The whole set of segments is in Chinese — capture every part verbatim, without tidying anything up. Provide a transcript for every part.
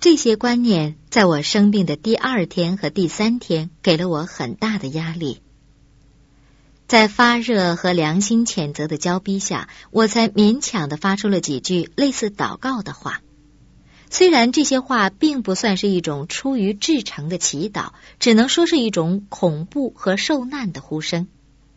这些观念在我生病的第二天和第三天给了我很大的压力。在发热和良心谴责的交逼下，我才勉强地发出了几句类似祷告的话。虽然这些话并不算是一种出于至诚的祈祷，只能说是一种恐怖和受难的呼声。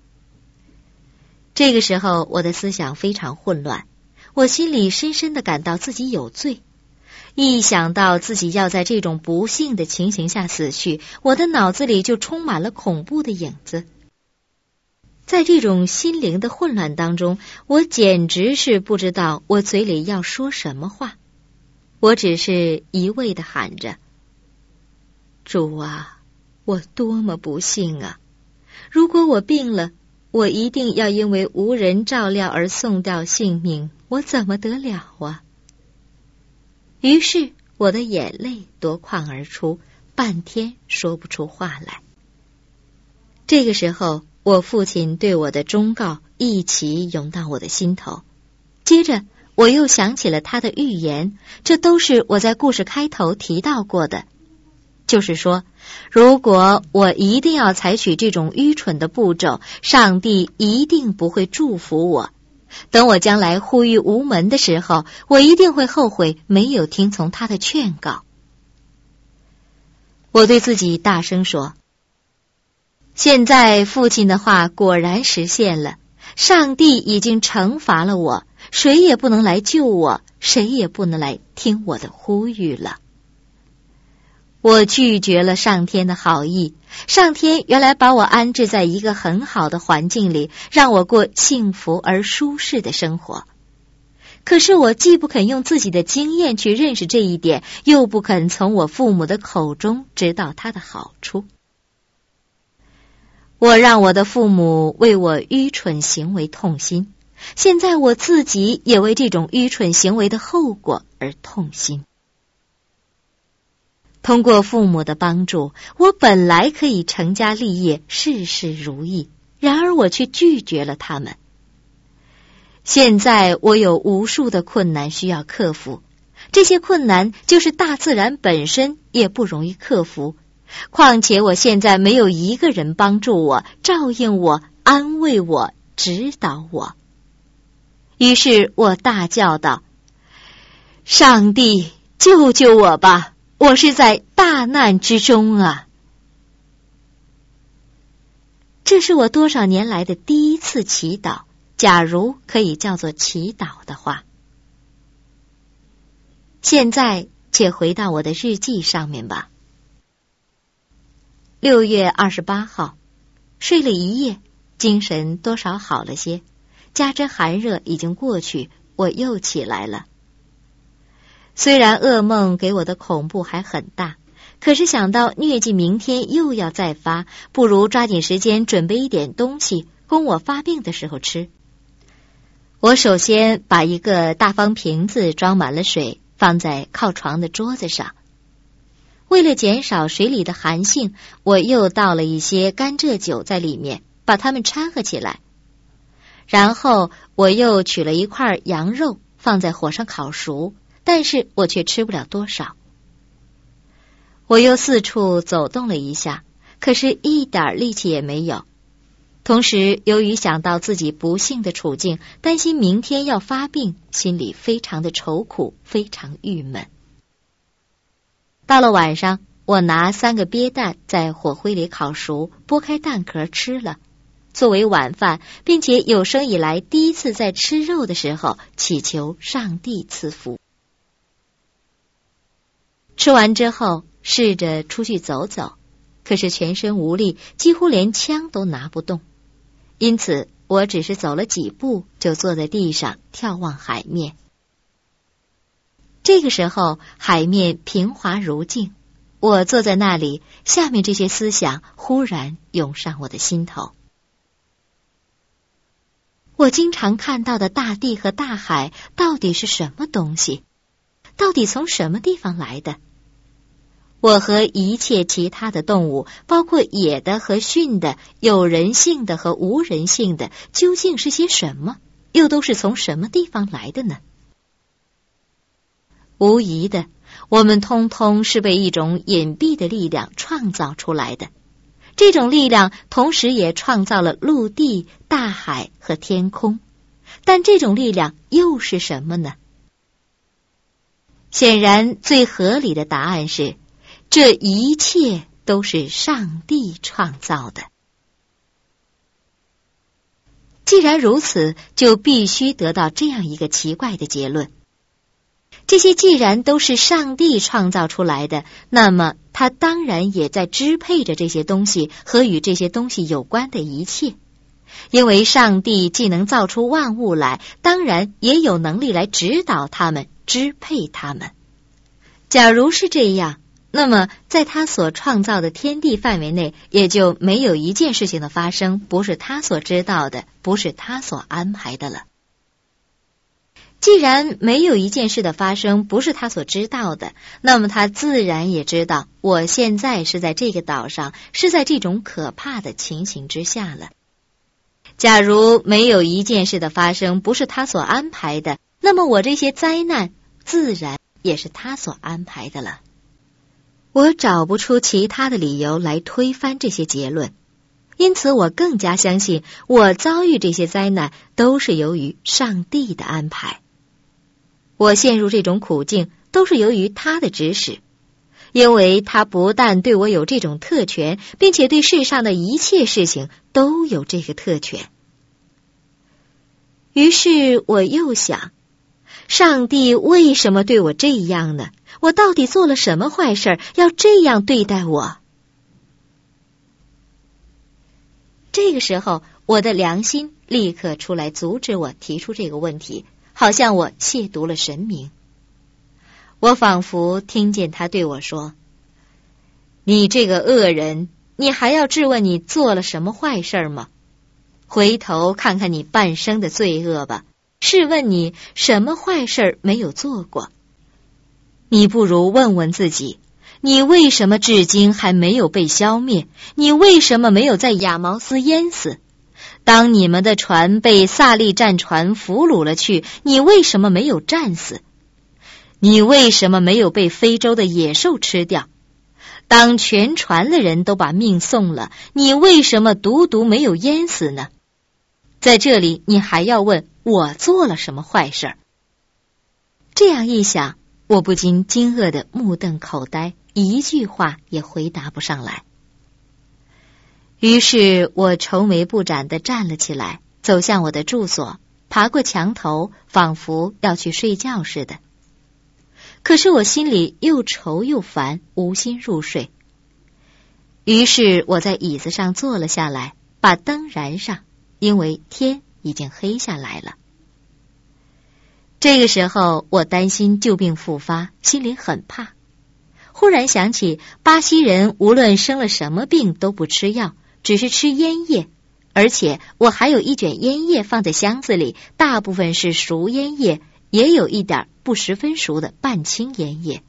这个时候，我的思想非常混乱，我心里深深地感到自己有罪。一想到自己要在这种不幸的情形下死去，我的脑子里就充满了恐怖的影子。在这种心灵的混乱当中，我简直是不知道我嘴里要说什么话。我只是一味地喊着：主啊，我多么不幸啊！如果我病了，我一定要因为无人照料而送掉性命，我怎么得了啊？于是我的眼泪夺眶而出，半天说不出话来。这个时候，我父亲对我的忠告一起涌到我的心头。接着我又想起了他的预言，这都是我在故事开头提到过的，就是说，如果我一定要采取这种愚蠢的步骤，上帝一定不会祝福我。等我将来呼吁无门的时候，我一定会后悔没有听从他的劝告。我对自己大声说，现在父亲的话果然实现了，上帝已经惩罚了我，谁也不能来救我，谁也不能来听我的呼吁了。我拒绝了上天的好意，上天原来把我安置在一个很好的环境里，让我过幸福而舒适的生活。可是我既不肯用自己的经验去认识这一点，又不肯从我父母的口中知道它的好处。我让我的父母为我愚蠢行为痛心，现在我自己也为这种愚蠢行为的后果而痛心。通过父母的帮助，我本来可以成家立业，事事如意，然而我却拒绝了他们。现在我有无数的困难需要克服，这些困难就是大自然本身也不容易克服，况且我现在没有一个人帮助我、照应我、安慰我、指导我。于是我大叫道：上帝，救救我吧！我是在大难之中啊！这是我多少年来的第一次祈祷，假如可以叫做祈祷的话。现在且回到我的日记上面吧。六月二十八号，睡了一夜，精神多少好了些，加之寒热已经过去，我又起来了。虽然噩梦给我的恐怖还很大，可是想到疟疾明天又要再发，不如抓紧时间准备一点东西，供我发病的时候吃。我首先把一个大方瓶子装满了水，放在靠床的桌子上。为了减少水里的寒性，我又倒了一些甘蔗酒在里面，把它们掺和起来。然后我又取了一块羊肉放在火上烤熟，但是我却吃不了多少。我又四处走动了一下，可是一点力气也没有。同时由于想到自己不幸的处境，担心明天要发病，心里非常的愁苦，非常郁闷。到了晚上，我拿三个鳖蛋在火灰里烤熟，剥开蛋壳吃了，作为晚饭，并且有生以来第一次在吃肉的时候祈求上帝赐福。吃完之后，试着出去走走，可是全身无力，几乎连枪都拿不动。因此，我只是走了几步，就坐在地上眺望海面。这个时候，海面平滑如镜，我坐在那里，下面这些思想忽然涌上我的心头。我经常看到的大地和大海到底是什么东西？到底从什么地方来的？我和一切其他的动物，包括野的和驯的，有人性的和无人性的，究竟是些什么？又都是从什么地方来的呢？无疑的， 我们通通是被一种隐蔽的力量创造出来的，这种力量同时也创造了陆地、大海和天空。但这种力量又是什么呢？显然，最合理的答案是，这一切都是上帝创造的。既然如此，就必须得到这样一个奇怪的结论：这些既然都是上帝创造出来的，那么他当然也在支配着这些东西和与这些东西有关的一切。因为上帝既能造出万物来，当然也有能力来指导他们、支配他们。假如是这样，那么在他所创造的天地范围内，也就没有一件事情的发生不是他所知道的，不是他所安排的了。既然没有一件事的发生不是他所知道的，那么他自然也知道我现在是在这个岛上，是在这种可怕的情形之下了。假如没有一件事的发生不是他所安排的，那么我这些灾难自然也是他所安排的了。我找不出其他的理由来推翻这些结论，因此我更加相信我遭遇这些灾难都是由于上帝的安排。我陷入这种苦境都是由于他的指使，因为他不但对我有这种特权，并且对世上的一切事情都有这个特权。于是我又想，上帝为什么对我这样呢？我到底做了什么坏事，要这样对待我？这个时候，我的良心立刻出来阻止我提出这个问题，好像我亵渎了神明。我仿佛听见他对我说：你这个恶人，你还要质问你做了什么坏事吗？回头看看你半生的罪恶吧，试问你什么坏事没有做过？你不如问问自己，你为什么至今还没有被消灭？你为什么没有在亚毛斯淹死？当你们的船被萨利战船俘虏了去，你为什么没有战死？你为什么没有被非洲的野兽吃掉？当全船的人都把命送了，你为什么独独没有淹死呢？在这里，你还要问我做了什么坏事？这样一想，我不禁惊愕的目瞪口呆，一句话也回答不上来。于是我愁眉不展地站了起来，走向我的住所，爬过墙头，仿佛要去睡觉似的。可是我心里又愁又烦，无心入睡。于是我在椅子上坐了下来，把灯燃上，因为天已经黑下来了。这个时候我担心旧病复发，心里很怕。忽然想起巴西人无论生了什么病都不吃药，只是吃烟叶，而且我还有一卷烟叶放在箱子里，大部分是熟烟叶，也有一点不十分熟的半青烟叶。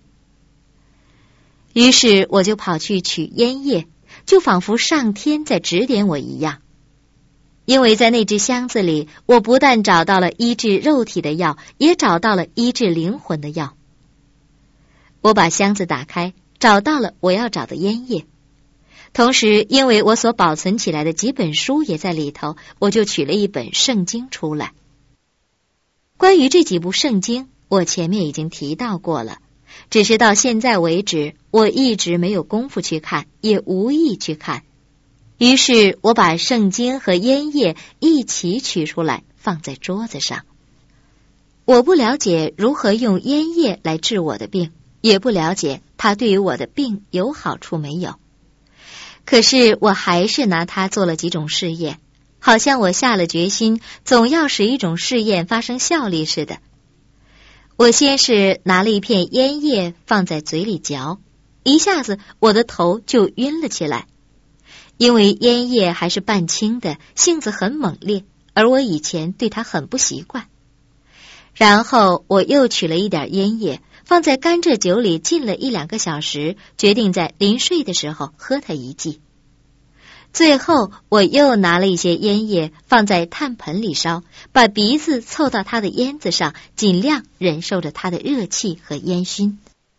于是我就跑去取烟叶，就仿佛上天在指点我一样。因为在那只箱子里，我不但找到了医治肉体的药，也找到了医治灵魂的药。我把箱子打开，找到了我要找的烟叶。同时，因为我所保存起来的几本书也在里头，我就取了一本圣经出来。关于这几部圣经，我前面已经提到过了，只是到现在为止，我一直没有功夫去看，也无意去看。于是我把圣经和烟叶一起取出来，放在桌子上。我不了解如何用烟叶来治我的病，也不了解它对于我的病有好处没有。可是我还是拿它做了几种试验，好像我下了决心，总要使一种试验发生效力似的。我先是拿了一片烟叶放在嘴里嚼，一下子我的头就晕了起来。因为烟叶还是半青的，性子很猛烈，而我以前对它很不习惯。然后我又取了一点烟叶，放在甘蔗酒里浸了一两个小时，决定在临睡的时候喝它一剂。最后我又拿了一些烟叶放在炭盆里烧，把鼻子凑到它的烟子上，尽量忍受着它的热气和烟熏。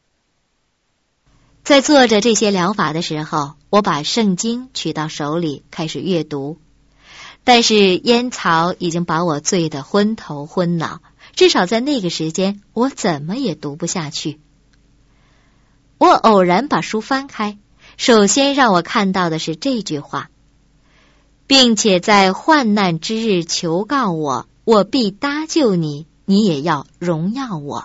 在做着这些疗法的时候，我把圣经取到手里开始阅读，但是烟草已经把我醉得昏头昏脑，至少在那个时间我怎么也读不下去。我偶然把书翻开，首先让我看到的是这句话，并且在患难之日求告我，我必搭救你，你也要荣耀我。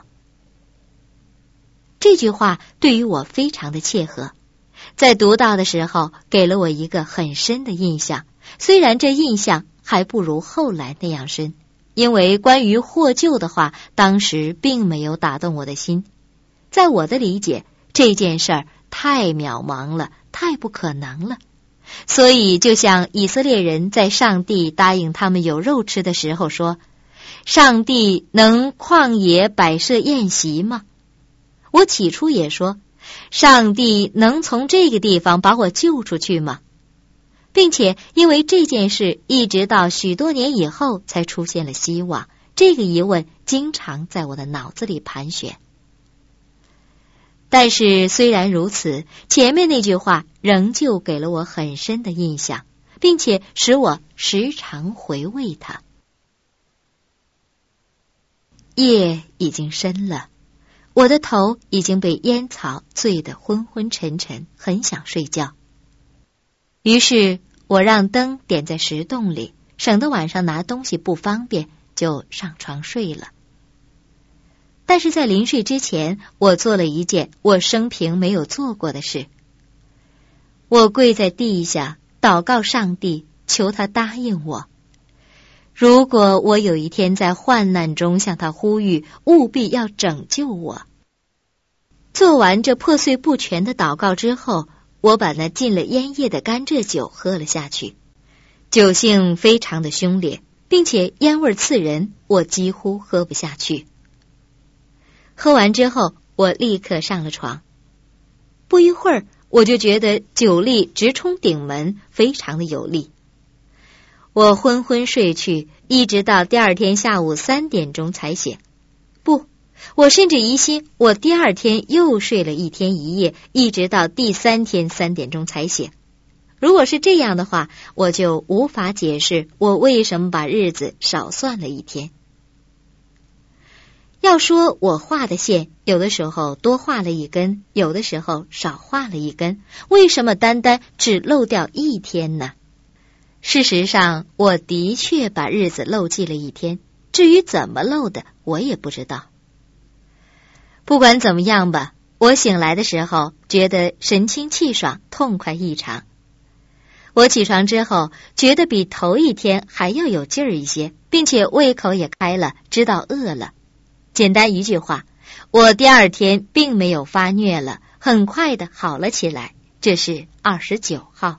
这句话对于我非常的切合，在读到的时候给了我一个很深的印象，虽然这印象还不如后来那样深，因为关于获救的话当时并没有打动我的心。在我的理解，这件事儿太渺茫了，太不可能了。所以就像以色列人在上帝答应他们有肉吃的时候说，上帝能旷野摆设宴席吗？我起初也说，上帝能从这个地方把我救出去吗？并且因为这件事一直到许多年以后才出现了希望，这个疑问经常在我的脑子里盘旋。但是虽然如此，前面那句话仍旧给了我很深的印象，并且使我时常回味它。夜已经深了，我的头已经被烟草醉得昏昏沉沉，很想睡觉。于是我让灯点在石洞里，省得晚上拿东西不方便，就上床睡了。但是在临睡之前，我做了一件我生平没有做过的事。我跪在地下祷告上帝，求他答应我，如果我有一天在患难中向他呼吁，务必要拯救我。做完这破碎不全的祷告之后，我把那浸了烟叶的甘蔗酒喝了下去，酒性非常的凶烈，并且烟味刺人，我几乎喝不下去。喝完之后，我立刻上了床。不一会儿，我就觉得酒力直冲顶门，非常的有力。我昏昏睡去，一直到第二天下午三点钟才醒。不，我甚至疑心我第二天又睡了一天一夜，一直到第三天三点钟才醒。如果是这样的话，我就无法解释我为什么把日子少算了一天。要说我画的线，有的时候多画了一根，有的时候少画了一根，为什么单单只漏掉一天呢？事实上，我的确把日子漏记了一天，至于怎么漏的，我也不知道。不管怎么样吧，我醒来的时候觉得神清气爽，痛快异常。我起床之后觉得比头一天还要有劲儿一些，并且胃口也开了，知道饿了。简单一句话，我第二天并没有发疟了，很快的好了起来。这是二十九号。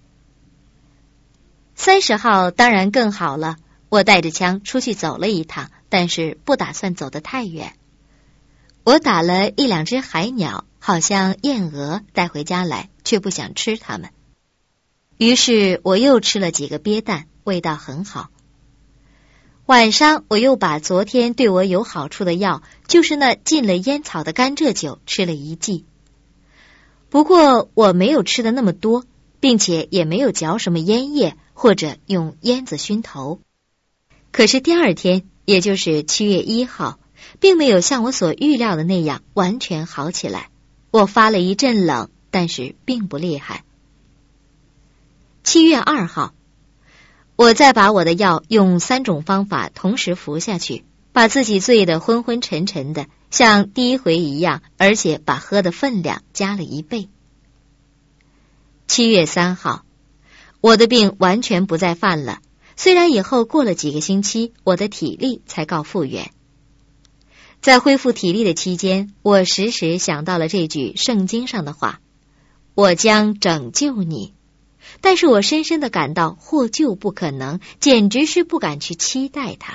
三十号当然更好了，我带着枪出去走了一趟，但是不打算走得太远。我打了一两只海鸟，好像燕鹅，带回家来，却不想吃它们。于是我又吃了几个鳖蛋，味道很好。晚上我又把昨天对我有好处的药，就是那浸了烟草的甘蔗酒，吃了一剂。不过我没有吃的那么多，并且也没有嚼什么烟叶或者用烟子熏头。可是第二天，也就是七月一号，并没有像我所预料的那样完全好起来。我发了一阵冷，但是并不厉害。七月二号，我再把我的药用三种方法同时服下去，把自己醉得昏昏沉沉的，像第一回一样，而且把喝的分量加了一倍。七月三号，我的病完全不再犯了，虽然以后过了几个星期，我的体力才告复原。在恢复体力的期间，我时时想到了这句圣经上的话，我将拯救你。但是我深深地感到获救不可能，简直是不敢去期待它。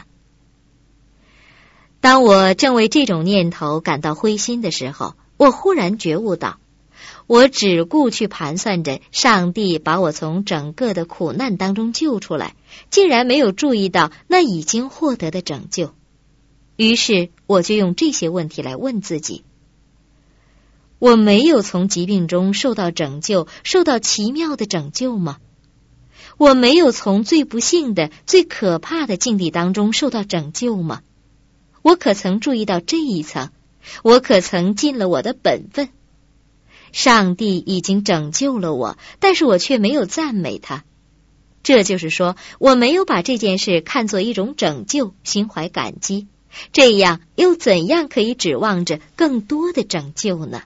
当我正为这种念头感到灰心的时候，我忽然觉悟到，我只顾去盘算着上帝把我从整个的苦难当中救出来，竟然没有注意到那已经获得的拯救。于是我就用这些问题来问自己： 我没有从疾病中受到拯救，受到奇妙的拯救吗？我没有从最不幸的、最可怕的境地当中受到拯救吗？我可曾注意到这一层？我可曾尽了我的本分？上帝已经拯救了我，但是我却没有赞美他。这就是说，我没有把这件事看作一种拯救，心怀感激。这样又怎样可以指望着更多的拯救呢？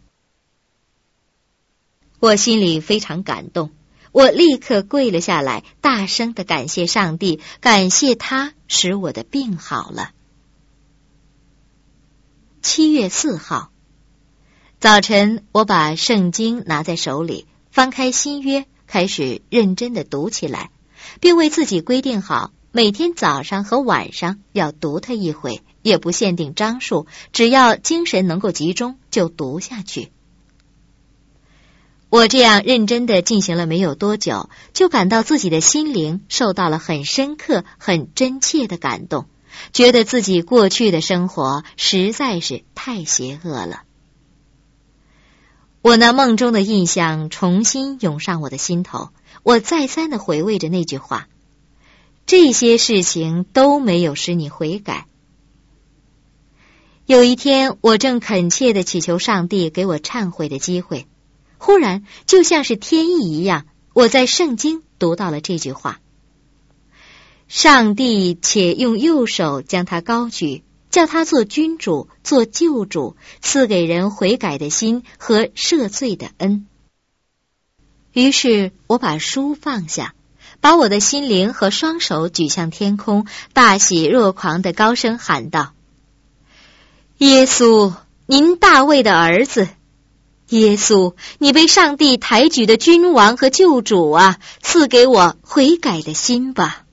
我心里非常感动，我立刻跪了下来，大声地感谢上帝，感谢他使我的病好了。七月四号，早晨，我把圣经拿在手里，翻开新约，开始认真地读起来，并为自己规定好每天早上和晚上要读它一回，也不限定章数，只要精神能够集中就读下去。我这样认真地进行了没有多久，就感到自己的心灵受到了很深刻、很真切的感动，觉得自己过去的生活实在是太邪恶了。我那梦中的印象重新涌上我的心头，我再三地回味着那句话：这些事情都没有使你悔改。有一天，我正恳切地祈求上帝给我忏悔的机会，忽然就像是天意一样，我在圣经读到了这句话：上帝且用右手将他高举，叫他做君主，做救主，赐给人悔改的心和赦罪的恩。于是我把书放下，把我的心灵和双手举向天空，大喜若狂地高声喊道：耶稣，您大卫的儿子，耶稣，你被上帝抬举的君王和救主啊，赐给我悔改的心吧。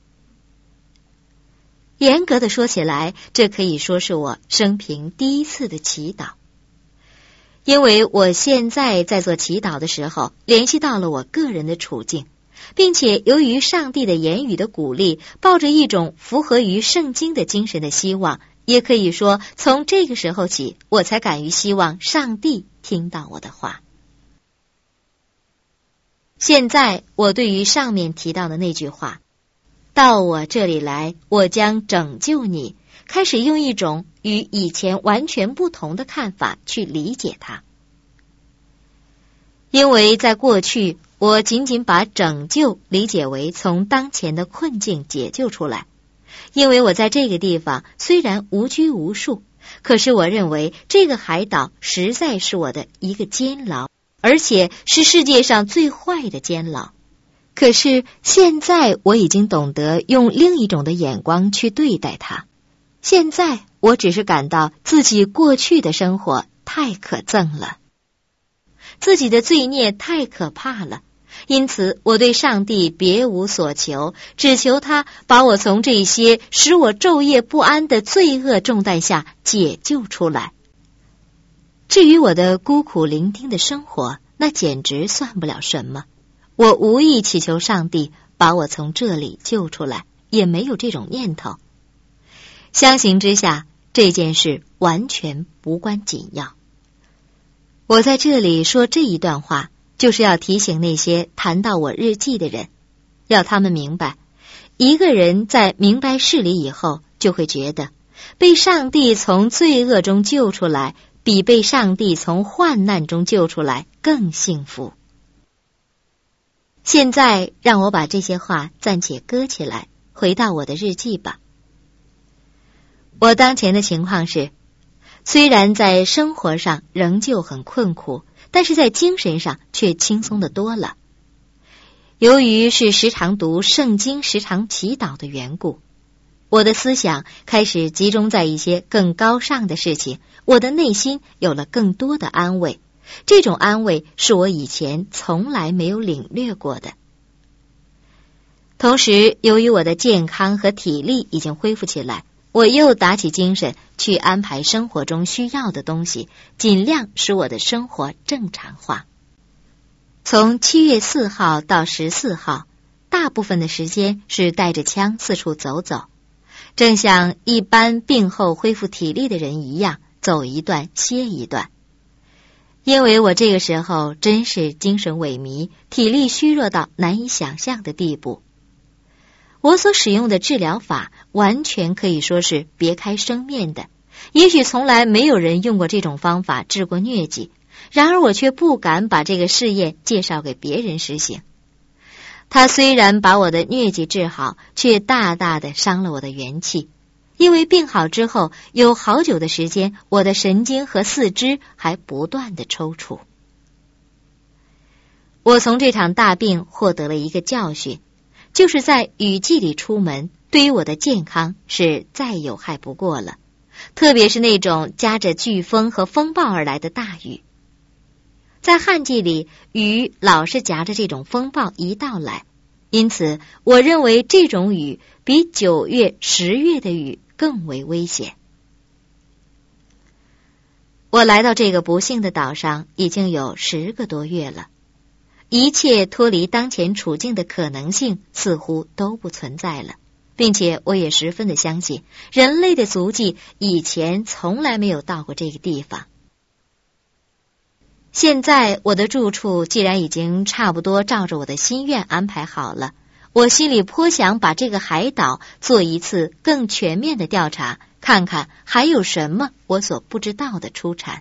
严格的说起来，这可以说是我生平第一次的祈祷，因为我现在在做祈祷的时候，联系到了我个人的处境，并且由于上帝的言语的鼓励，抱着一种符合于圣经的精神的希望，也可以说从这个时候起，我才敢于希望上帝听到我的话。现在我对于上面提到的那句话，到我这里来，我将拯救你，开始用一种与以前完全不同的看法去理解它。因为在过去，我仅仅把拯救理解为从当前的困境解救出来，因为我在这个地方虽然无拘无束，可是我认为这个海岛实在是我的一个监牢，而且是世界上最坏的监牢。可是现在我已经懂得用另一种的眼光去对待它。现在我只是感到自己过去的生活太可憎了，自己的罪孽太可怕了，因此我对上帝别无所求，只求他把我从这些使我昼夜不安的罪恶重担下解救出来。至于我的孤苦伶仃的生活，那简直算不了什么。我无意祈求上帝把我从这里救出来，也没有这种念头。相形之下，这件事完全无关紧要。我在这里说这一段话，就是要提醒那些谈到我日记的人，要他们明白，一个人在明白事理以后，就会觉得被上帝从罪恶中救出来，比被上帝从患难中救出来更幸福。现在让我把这些话暂且搁起来，回到我的日记吧。我当前的情况是，虽然在生活上仍旧很困苦，但是在精神上却轻松得多了。由于是时常读圣经、时常祈祷的缘故，我的思想开始集中在一些更高尚的事情，我的内心有了更多的安慰。这种安慰是我以前从来没有领略过的。同时，由于我的健康和体力已经恢复起来，我又打起精神去安排生活中需要的东西，尽量使我的生活正常化。从七月四号到十四号，大部分的时间是带着枪四处走走，正像一般病后恢复体力的人一样，走一段歇一段。 因为我这个时候真是精神萎靡，体力虚弱到难以想象的地步。我所使用的治疗法完全可以说是别开生面的，也许从来没有人用过这种方法治过疟疾，然而我却不敢把这个试验介绍给别人实行。它虽然把我的疟疾治好，却大大的伤了我的元气，因为病好之后有好久的时间，我的神经和四肢还不断的抽搐。我从这场大病获得了一个教训，就是在雨季里出门，对于我的健康是再有害不过了，特别是那种夹着飓风和风暴而来的大雨。在旱季里，雨老是夹着这种风暴一道来，因此我认为这种雨比九月、十月的雨更为危险。我来到这个不幸的岛上已经有十个多月了，一切脱离当前处境的可能性似乎都不存在了，并且我也十分的相信，人类的足迹以前从来没有到过这个地方。现在我的住处既然已经差不多照着我的心愿安排好了，我心里颇想把这个海岛做一次更全面的调查，看看还有什么我所不知道的出产。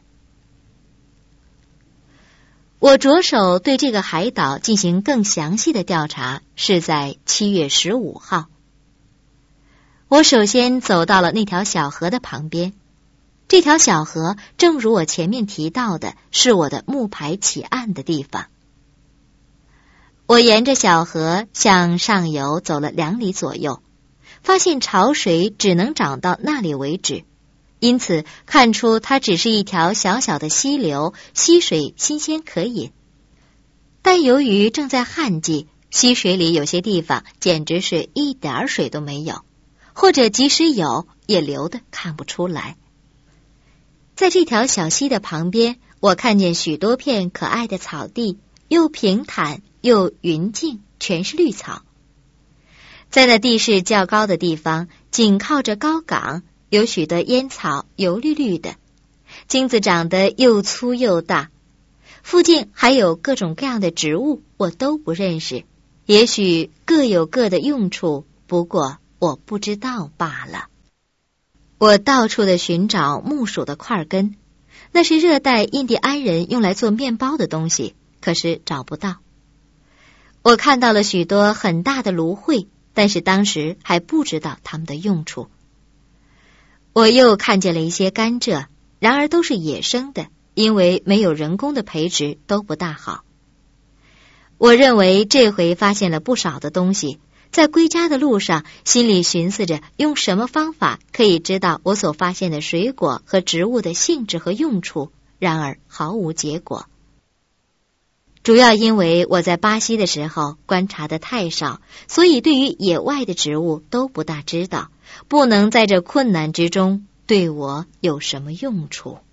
我着手对这个海岛进行更详细的调查是在七月十五号。我首先走到了那条小河的旁边，这条小河正如我前面提到的，是我的木牌起岸的地方。我沿着小河向上游走了两里左右，发现潮水只能涨到那里为止，因此看出它只是一条小小的溪流，溪水新鲜可饮。但由于正在旱季，溪水里有些地方简直是一点水都没有，或者即使有，也流得看不出来。在这条小溪的旁边，我看见许多片可爱的草地，又平坦又云静，全是绿草。在那地势较高的地方，紧靠着高岗，有许多烟草，油绿绿的，茎子长得又粗又大。附近还有各种各样的植物，我都不认识，也许各有各的用处，不过我不知道罢了。我到处的寻找木薯的块根，那是热带印第安人用来做面包的东西，可是找不到。我看到了许多很大的芦荟，但是当时还不知道它们的用处。我又看见了一些甘蔗，然而都是野生的，因为没有人工的培植，都不大好。我认为这回发现了不少的东西，在归家的路上，心里寻思着用什么方法可以知道我所发现的水果和植物的性质和用处，然而毫无结果。主要因为我在巴西的时候观察的太少，所以对于野外的植物都不大知道，不能在这困难之中对我有什么用处。